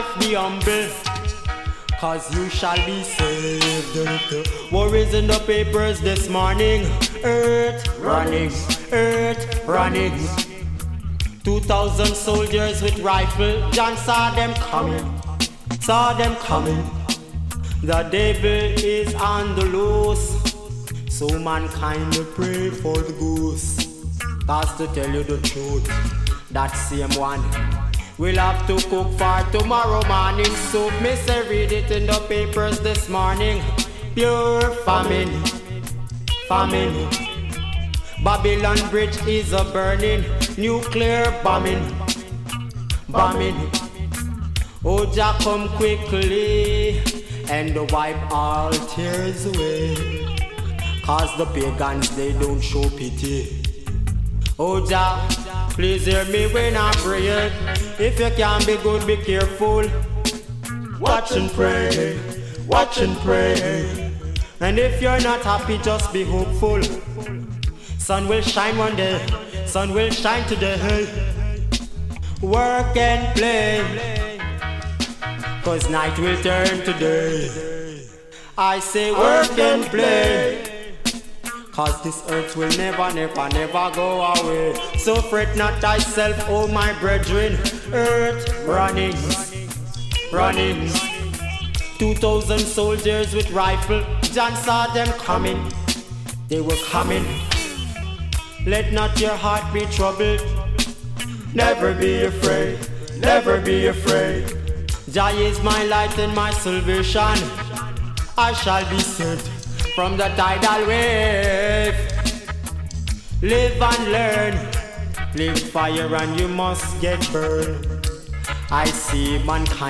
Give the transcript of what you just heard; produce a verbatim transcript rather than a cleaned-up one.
life be humble, cause you shall be saved. Worries in the papers this morning. Earth running, earth running. Two thousand soldiers with rifle. John saw them coming, saw them coming. The devil is on the loose, so mankind will pray for the goose. Cause to tell you the truth, that same one we'll have to cook for tomorrow morning soup. Me say read it in the papers this morning. Pure famine, famine. Babylon Bridge is a burning. Nuclear bombing, bombing. Oh Jah come quickly and wipe all tears away, cause the pagans they don't show pity. Oh Jah, please hear me when I pray. If you can be good, be careful. Watch and pray, watch and pray. And if you're not happy, just be hopeful. Sun will shine one day, sun will shine today. Work and play, cause night will turn to day. I say work and play, cause this earth will never, never, never go away. So fret not thyself, oh my brethren. Earth running, running. Two thousand soldiers with rifle. John saw them coming, they were coming. Let not your heart be troubled. Never be afraid, never be afraid. Jah is my light and my salvation. I shall be saved from the tidal wave. Live and learn. Live fire and you must get burned. I see mankind